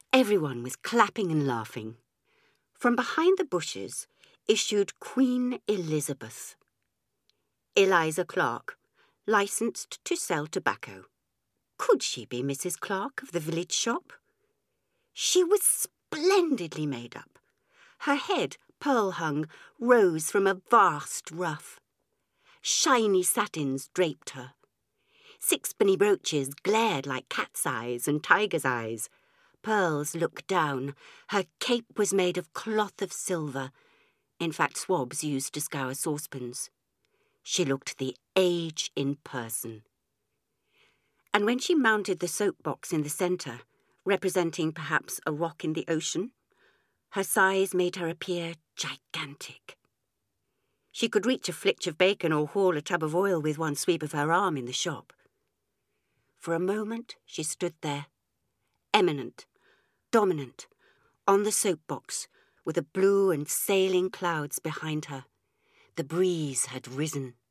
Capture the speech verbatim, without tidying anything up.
Everyone was clapping and laughing. From behind the bushes issued Queen Elizabeth. Eliza Clark, licensed to sell tobacco. Could she be Missus Clark of the village shop? She was splendidly made up. Her head, pearl-hung, rose from a vast ruff. Shiny satins draped her. Sixpenny brooches glared like cat's eyes and tiger's eyes. Pearls looked down. Her cape was made of cloth of silver, in fact swabs used to scour saucepans. She looked the age in person. And when she mounted the soapbox in the centre, representing perhaps a rock in the ocean, her size made her appear gigantic. She could reach a flitch of bacon or haul a tub of oil with one sweep of her arm in the shop. For a moment she stood there, eminent, dominant, on the soapbox, with the blue and sailing clouds behind her. The breeze had risen.